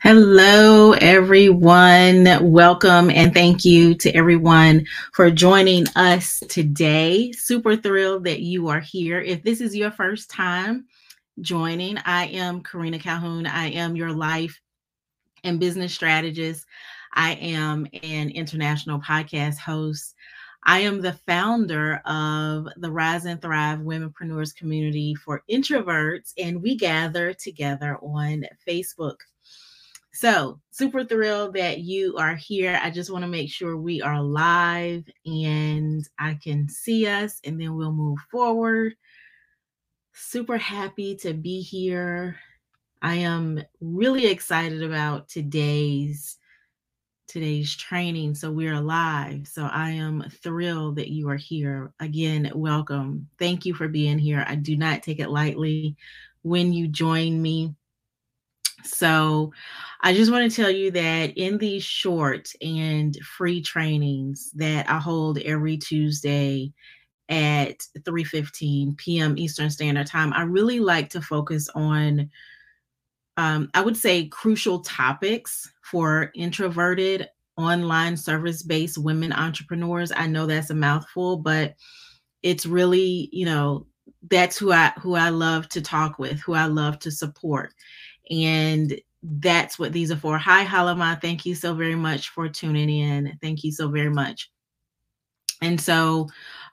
Hello, everyone. Welcome and thank you to everyone for joining us today. Super thrilled that you are here. If this is your first time joining, I am Karina Calhoun. I am your life and business strategist. I am an international podcast host. I am the founder of the Rise and Thrive Womenpreneurs community for introverts, and we gather together on Facebook. So, super thrilled that you are here. I just want to make sure we are live and I can see us, and then we'll move forward. Super happy to be here. I am really excited about today's training. So we are live. So I am thrilled that you are here. Again, welcome. Thank you for being here. I do not take it lightly when you join me. So I just want to tell you that in these short and free trainings that I hold every Tuesday at 3:15 p.m. Eastern Standard Time, I really like to focus on, I would say, crucial topics for introverted online service-based women entrepreneurs. I know that's a mouthful, but it's really, that's who I love to talk with, who I love to support. And that's what these are for. Hi, Halima. Thank you so very much for tuning in. Thank you so very much. And so,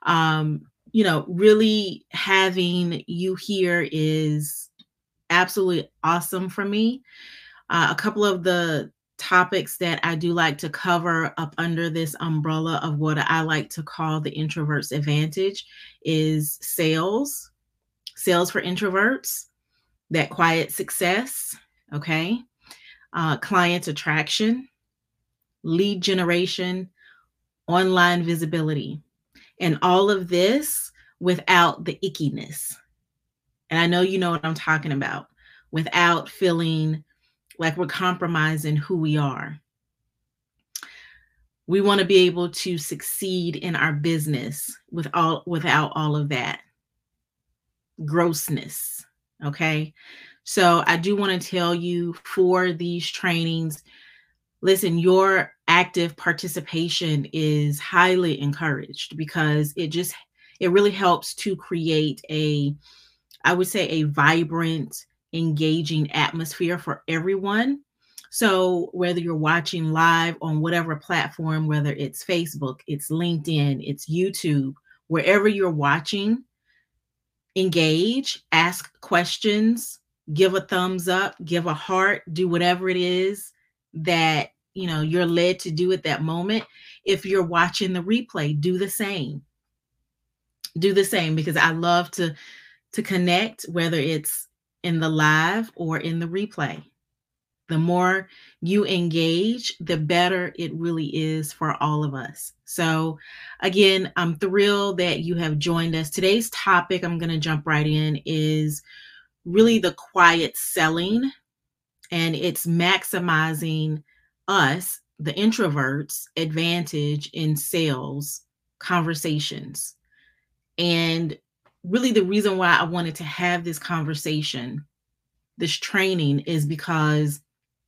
really having you here is absolutely awesome for me. A couple of the topics that I do like to cover up under this umbrella of what I like to call the introvert's advantage is sales for introverts, that quiet success, okay? Client attraction, lead generation, online visibility, and all of this without the ickiness. And I know you know what I'm talking about, without feeling like we're compromising who we are. We want to be able to succeed in our business without all of that grossness, okay? So I do want to tell you, for these trainings, listen, your active participation is highly encouraged because it really helps to create I would say, a vibrant, engaging atmosphere for everyone. So whether you're watching live on whatever platform, whether it's Facebook, it's LinkedIn, it's YouTube, wherever you're watching, engage, ask questions, give a thumbs up, give a heart, do whatever it is that you're led to do at that moment. If you're watching the replay, do the same. Do the same, because I love to connect, whether it's in the live or in the replay. The more you engage, the better it really is for all of us. So again, I'm thrilled that you have joined us. Today's topic, I'm going to jump right in, is really the quiet selling, and it's maximizing us, the introverts, advantage in sales conversations. And really the reason why I wanted to have this conversation, this training, is because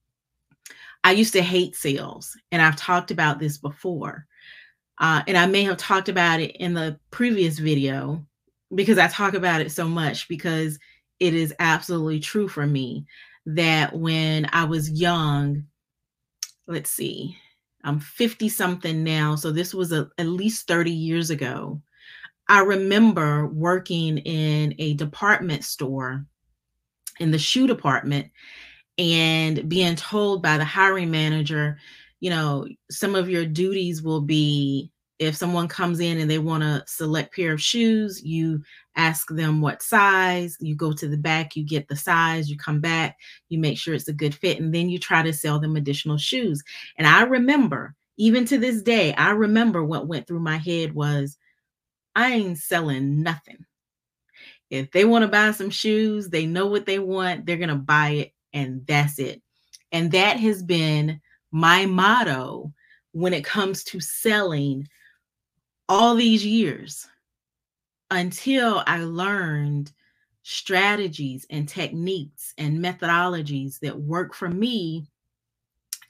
I used to hate sales, and I've talked about this before. And I may have talked about it in the previous video because I talk about it so much, because it is absolutely true for me that when I was young, let's see, I'm 50 something now. So this was at least 30 years ago. I remember working in a department store in the shoe department and being told by the hiring manager, some of your duties will be, if someone comes in and they want a select pair of shoes, you ask them what size, you go to the back, you get the size, you come back, you make sure it's a good fit, and then you try to sell them additional shoes. And I remember, even to this day, I remember what went through my head was, I ain't selling nothing. If they want to buy some shoes, they know what they want, they're going to buy it, and that's it. And that has been my motto when it comes to selling all these years, until I learned strategies and techniques and methodologies that work for me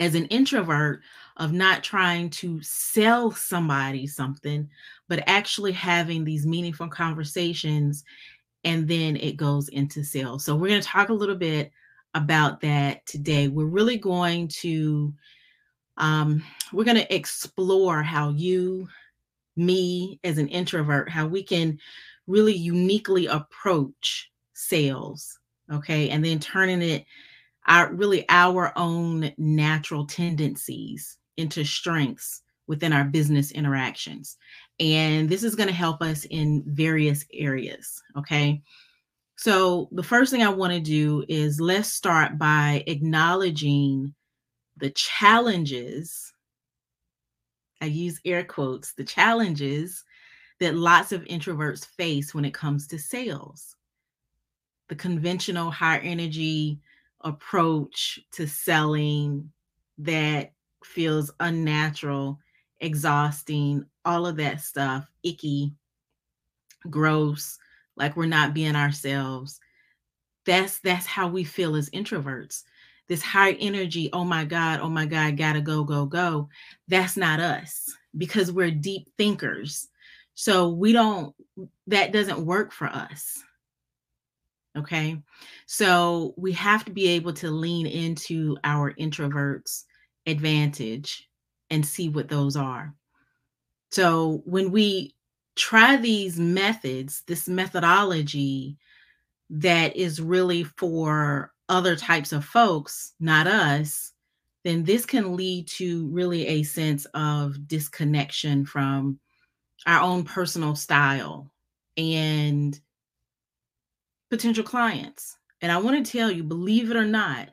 as an introvert, of not trying to sell somebody something, but actually having these meaningful conversations, and then it goes into sales. So we're going to talk a little bit about that today. We're really going to we're going to explore how you, me as an introvert, how we can really uniquely approach sales, okay, and then turning it our own natural tendencies into strengths within our business interactions. And this is going to help us in various areas, okay? So, the first thing I want to do is let's start by acknowledging the challenges, I use air quotes, the challenges that lots of introverts face when it comes to sales. The conventional high energy approach to selling that feels unnatural, exhausting, all of that stuff, icky, gross, like we're not being ourselves. That's how we feel as introverts. This high energy, oh my God, gotta go, go, go. That's not us because we're deep thinkers. So that doesn't work for us. Okay. So we have to be able to lean into our introverts' advantage and see what those are. So when we try these methods, this methodology that is really for other types of folks, not us, then this can lead to really a sense of disconnection from our own personal style and potential clients. And I want to tell you, believe it or not,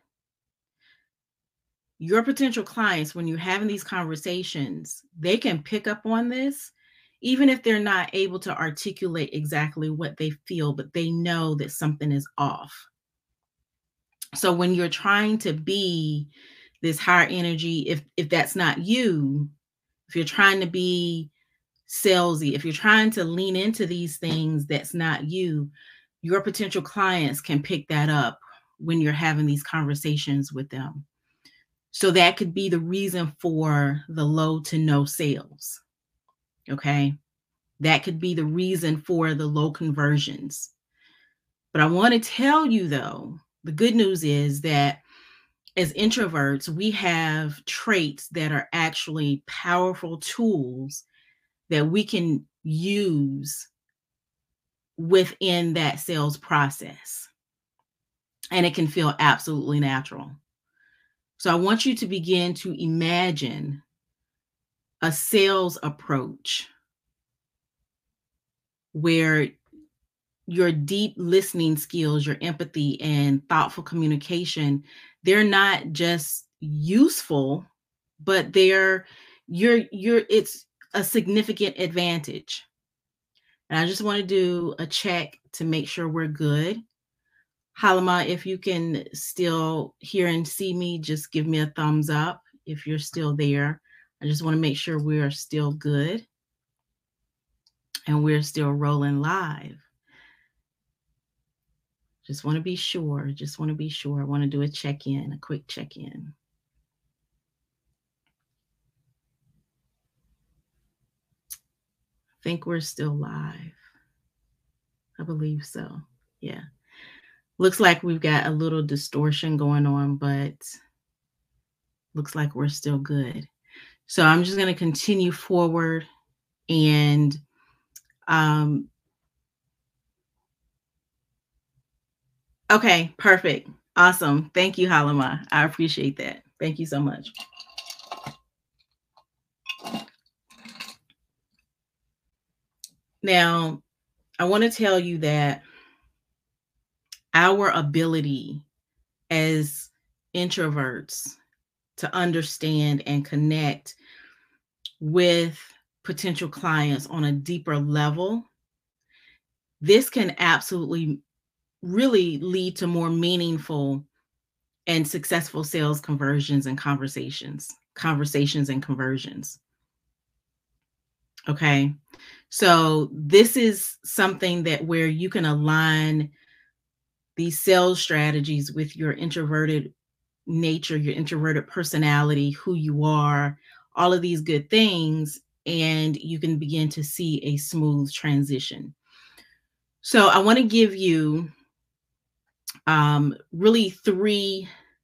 your potential clients, when you're having these conversations, they can pick up on this, even if they're not able to articulate exactly what they feel, but they know that something is off. So when you're trying to be this higher energy, if that's not you, if you're trying to be salesy, if you're trying to lean into these things that's not you, your potential clients can pick that up when you're having these conversations with them. So that could be the reason for the low to no sales. Okay. That could be the reason for the low conversions. But I want to tell you, though, the good news is that as introverts, we have traits that are actually powerful tools that we can use within that sales process. And it can feel absolutely natural. So I want you to begin to imagine a sales approach where your deep listening skills, your empathy and thoughtful communication, they're not just useful, but it's a significant advantage. And I just want to do a check to make sure we're good. Halima, if you can still hear and see me, just give me a thumbs up if you're still there. I just want to make sure we are still good and we're still rolling live. Just want to be sure. Just want to be sure. I want to do a check-in, a quick check-in. I think we're still live. I believe so. Yeah. Looks like we've got a little distortion going on, but looks like we're still good. So I'm just going to continue forward and okay, perfect. Awesome. Thank you, Halima. I appreciate that. Thank you so much. Now, I want to tell you that our ability as introverts to understand and connect with potential clients on a deeper level, this can absolutely really lead to more meaningful and successful sales conversions and conversations and conversions. Okay. So this is something that where you can align these sales strategies with your introverted nature, your introverted personality, who you are, all of these good things, and you can begin to see a smooth transition. So I want to give you really three,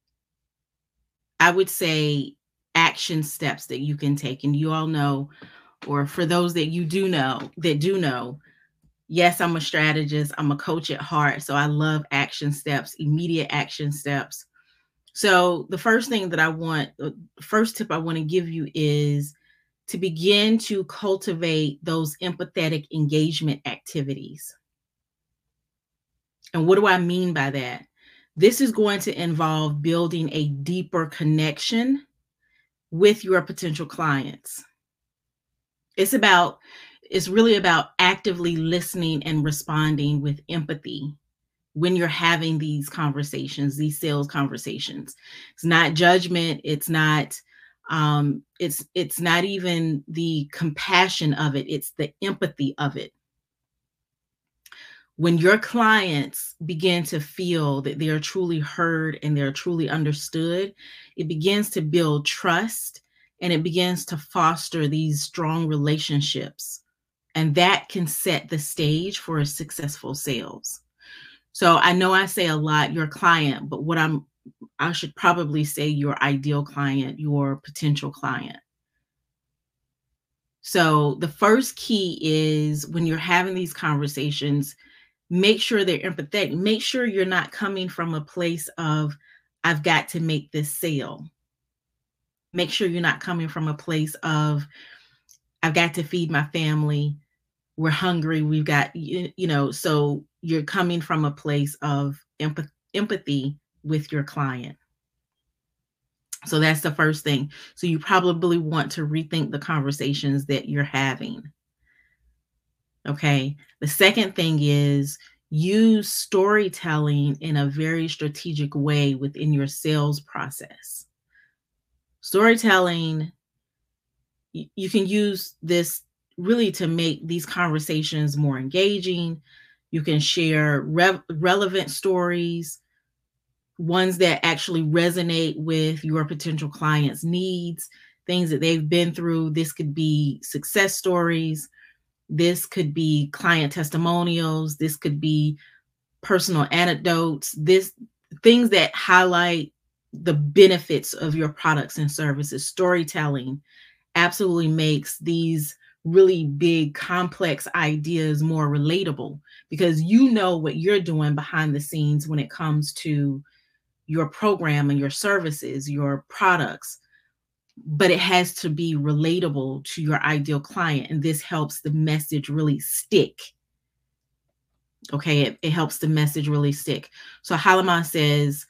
I would say, action steps that you can take. And you all know, or for those that you do know, yes, I'm a strategist, I'm a coach at heart. So I love action steps, immediate action steps. So the first thing that first tip I want to give you is to begin to cultivate those empathetic engagement activities. And what do I mean by that? This is going to involve building a deeper connection with your potential clients. It's really about actively listening and responding with empathy when you're having these conversations, these sales conversations. It's not judgment. It's not even the compassion of it. It's the empathy of it. When your clients begin to feel that they're truly heard and they're truly understood, it begins to build trust and it begins to foster these strong relationships. And that can set the stage for a successful sales. So I know I say a lot, your client, but I should probably say your ideal client, your potential client. So the first key is when you're having these conversations, make sure they're empathetic. Make sure you're not coming from a place of, I've got to make this sale. Make sure you're not coming from a place of, I've got to feed my family. We're hungry. We've got, so you're coming from a place of empathy with your client. So that's the first thing. So you probably want to rethink the conversations that you're having. Okay. The second thing is use storytelling in a very strategic way within your sales process. Storytelling, you can use this really to make these conversations more engaging. You can share relevant stories, ones that actually resonate with your potential client's needs, things that they've been through. This could be success stories. This could be client testimonials. This could be personal anecdotes. Things that highlight the benefits of your products and services. Storytelling absolutely makes these really big, complex ideas more relatable because you know what you're doing behind the scenes when it comes to your program and your services, your products, but it has to be relatable to your ideal client. And this helps the message really stick. Okay, it helps the message really stick. So Halaman says,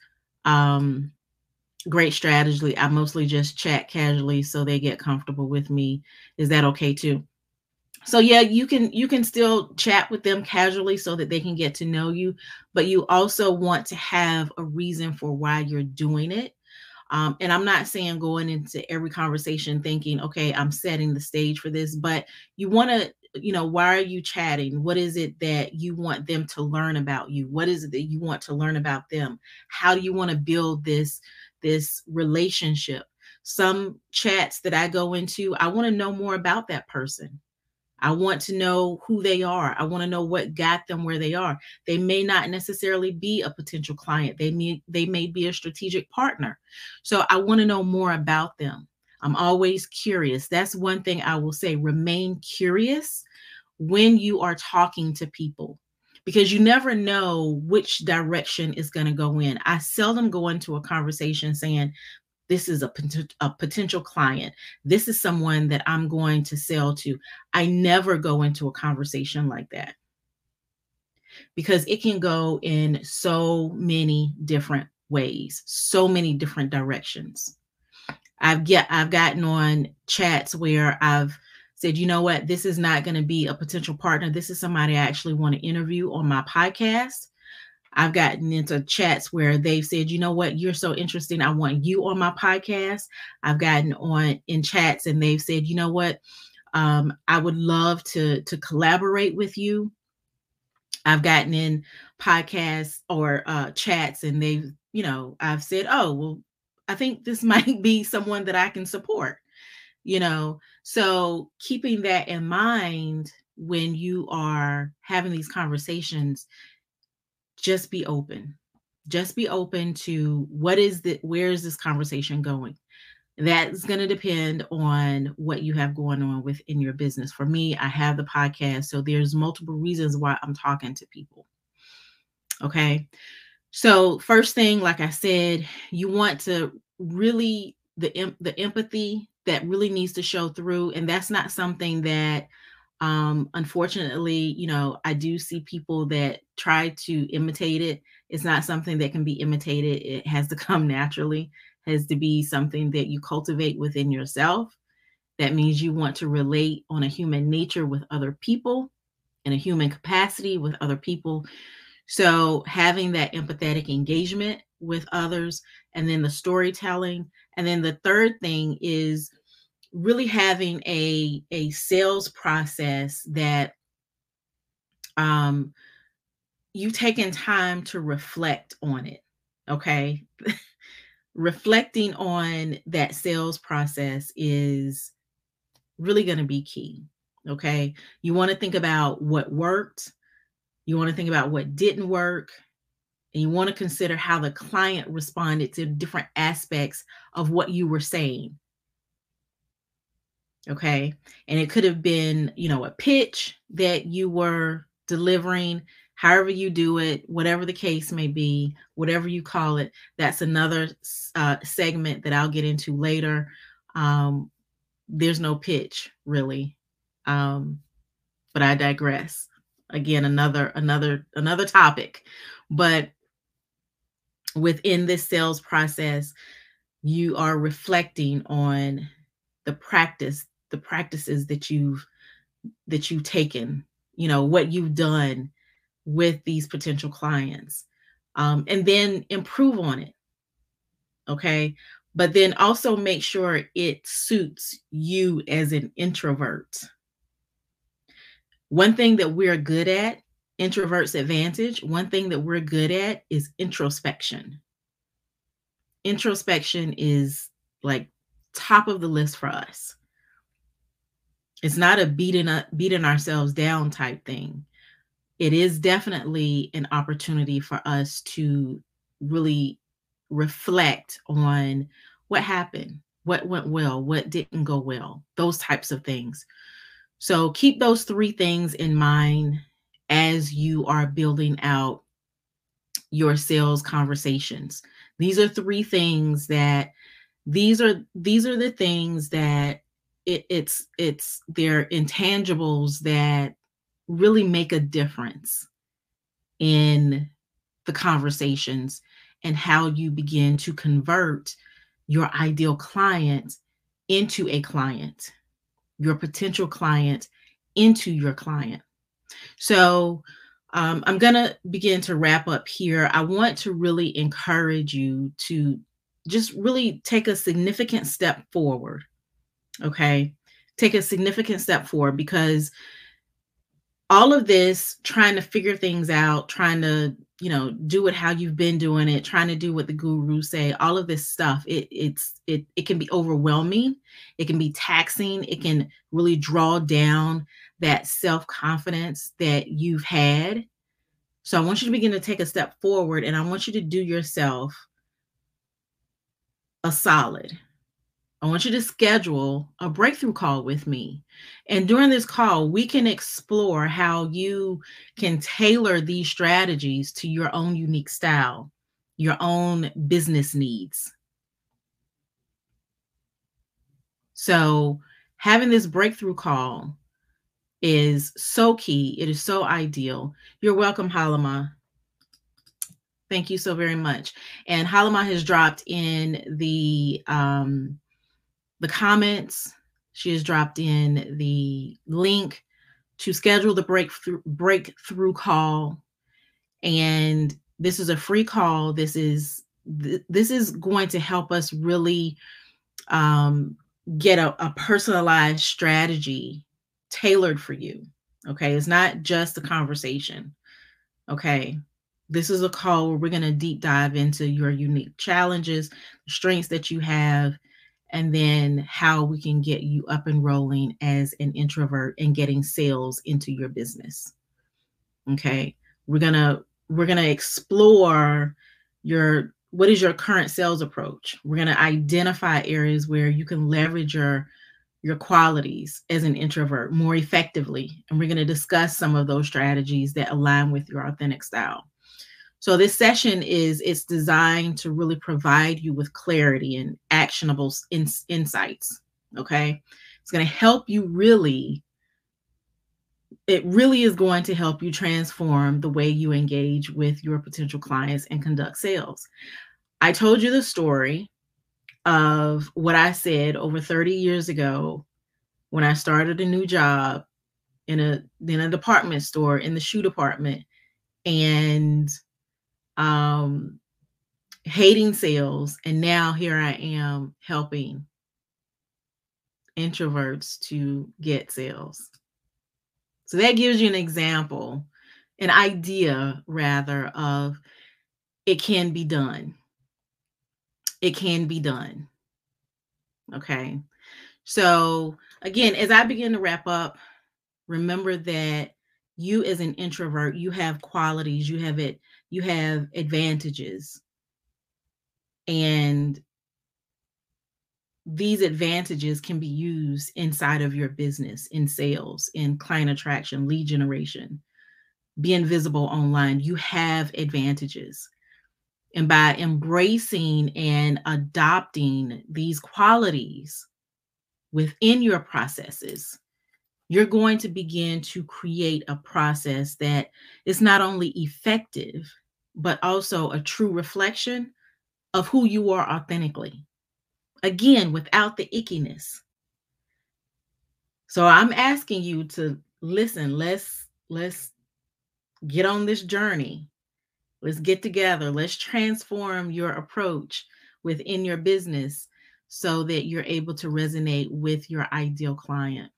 great strategy. I mostly just chat casually so they get comfortable with me. Is that okay too? So yeah, you can still chat with them casually so that they can get to know you, but you also want to have a reason for why you're doing it. And I'm not saying going into every conversation thinking, okay, I'm setting the stage for this, but you want to, why are you chatting? What is it that you want them to learn about you? What is it that you want to learn about them? How do you want to build this relationship? Some chats that I go into, I want to know more about that person. I want to know who they are. I want to know what got them where they are. They may not necessarily be a potential client. They may be a strategic partner. So I want to know more about them. I'm always curious. That's one thing I will say. Remain curious when you are talking to people because you never know which direction is going to go in. I seldom go into a conversation saying, this is a potential client. This is someone that I'm going to sell to. I never go into a conversation like that because it can go in so many different ways, so many different directions. I've gotten on chats where I've said, you know what, this is not going to be a potential partner. This is somebody I actually want to interview on my podcast. I've gotten into chats where they've said, you know what, you're so interesting. I want you on my podcast. I've gotten on in chats and they've said, you know what, I would love to collaborate with you. I've gotten in podcasts or chats and they've, I've said, oh, well, I think this might be someone that I can support, you know? So keeping that in mind when you are having these conversations, just be open. Just be open to where is this conversation going? That's going to depend on what you have going on within your business. For me, I have the podcast, so there's multiple reasons why I'm talking to people. Okay. So first thing, like I said, you want to really the empathy that really needs to show through, and that's not something that unfortunately, I do see people that try to imitate it. It's not something that can be imitated. It has to come naturally, has to be something that you cultivate within yourself. That means you want to relate on a human nature with other people, in a human capacity with other people. So having that empathetic engagement with others, and then the storytelling. And then the third thing is really having a sales process that you taking time to reflect on it. Okay. Reflecting on that sales process is really going to be key. Okay. You want to think about what worked. You want to think about what didn't work. And you want to consider how the client responded to different aspects of what you were saying. Okay. And it could have been, a pitch that you were delivering, however you do it, whatever the case may be, whatever you call it. That's another segment that I'll get into later. There's no pitch really. But I digress. Again, another topic. But within this sales process, you are reflecting on the practices that you've taken, what you've done with these potential clients, and then improve on it. Okay. But then also make sure it suits you as an introvert. One thing that we're good at, introverts advantage, one thing that we're good at is introspection. Introspection is like top of the list for us. It's not a beating ourselves down type thing. It is definitely an opportunity for us to really reflect on what happened, what went well, what didn't go well, those types of things. So keep those three things in mind as you are building out your sales conversations. These are three things that these are the things that it's they're intangibles that really make a difference in the conversations and how you begin to convert your ideal client into a client, your potential client into your client. So I'm going to begin to wrap up here. I want to really encourage you to just really take a significant step forward. Okay. Take a significant step forward, because all of this trying to figure things out, trying to, do it how you've been doing it, trying to do what the gurus say, all of this stuff, it can be overwhelming. It can be taxing. It can really draw down that self-confidence that you've had. So I want you to begin to take a step forward, and I want you to do yourself a solid. I want you to schedule a breakthrough call with me. And during this call, we can explore how you can tailor these strategies to your own unique style, your own business needs. So having this breakthrough call is so key. It is so ideal. You're welcome, Halima. Thank you so very much. And Halima has dropped in the comments. She has dropped in the link to schedule the breakthrough call. And this is a free call. This is going to help us really get a personalized strategy tailored for you. Okay. It's not just a conversation. Okay. This is a call where we're going to deep dive into your unique challenges, strengths that you have, and then how we can get you up and rolling as an introvert and getting sales into your business. Okay. We're going to explore what is your current sales approach. We're going to identify areas where you can leverage your qualities as an introvert more effectively, and we're going to discuss some of those strategies that align with your authentic style. So this session it's designed to really provide you with clarity and actionable insights. Okay. It's going to help you it really is going to help you transform the way you engage with your potential clients and conduct sales. I told you the story of what I said over 30 years ago when I started a new job in a department store in the shoe department, and hating sales. And now here I am helping introverts to get sales. So that gives you an example, an idea rather, of it can be done. It can be done. Okay. So again, as I begin to wrap up, remember that you as an introvert, you have qualities, you have advantages. And these advantages can be used inside of your business, in sales, in client attraction, lead generation, being visible online. You have advantages. And by embracing and adopting these qualities within your processes, you're going to begin to create a process that is not only effective, but also a true reflection of who you are authentically. Again, without the ickiness. So I'm asking you to listen. Let's get on this journey. Let's get together. Let's transform your approach within your business so that you're able to resonate with your ideal client.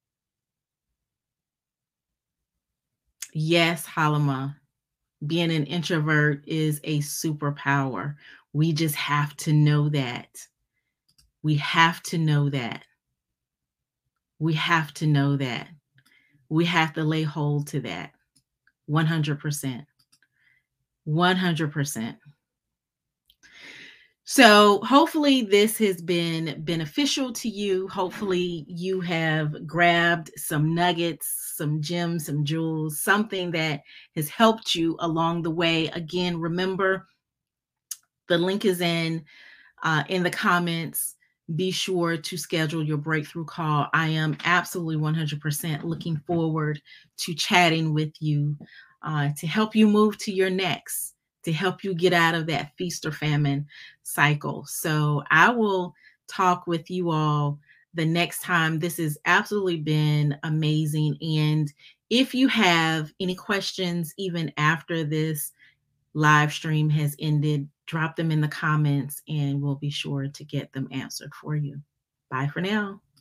Yes, Halima, being an introvert is a superpower. We just have to know that. We have to know that. We have to know that. We have to lay hold to that. 100%. 100%. So hopefully this has been beneficial to you. Hopefully you have grabbed some nuggets, some gems, some jewels, something that has helped you along the way. Again, remember, the link is in the comments. Be sure to schedule your breakthrough call. I am absolutely 100% looking forward to chatting with you to help you move to your next, to help you get out of that feast or famine cycle. So I will talk with you all the next time. This has absolutely been amazing. And if you have any questions, even after this live stream has ended, drop them in the comments and we'll be sure to get them answered for you. Bye for now.